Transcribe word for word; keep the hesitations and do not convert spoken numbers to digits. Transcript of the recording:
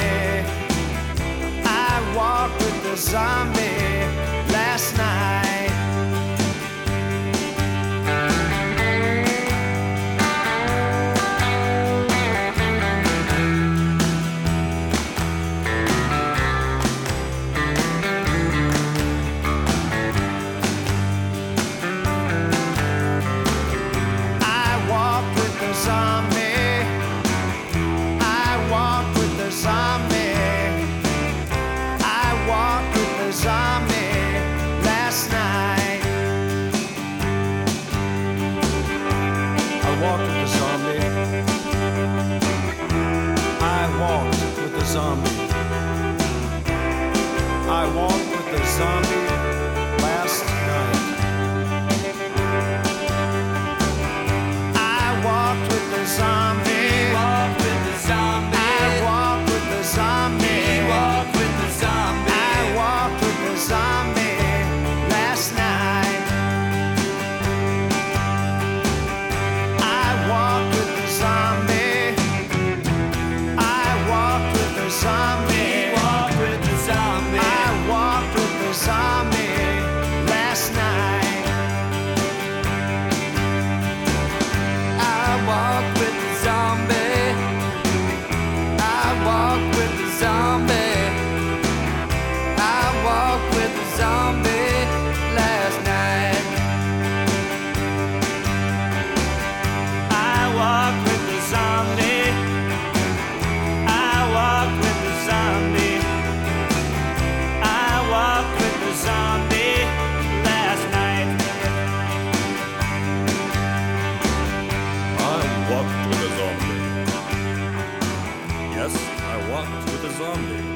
zombie. I walked with the zombie last night. Zombie. I walked with the zombie last night. I walked with the zombie. Walked with the zombie. I walked with the zombie. Walked with the zombie. I walked with the zombie last night. I walked with the zombie. Zombie. Walked with the zombie. I walked with the zombie last night. I walked with the zombie. I walked with the zombie. I walked with the zombie last night. I walked with the zombie. I walked with the zombie. I walked with the zombie last night. I walked with a zombie. Yes, I walked with a zombie.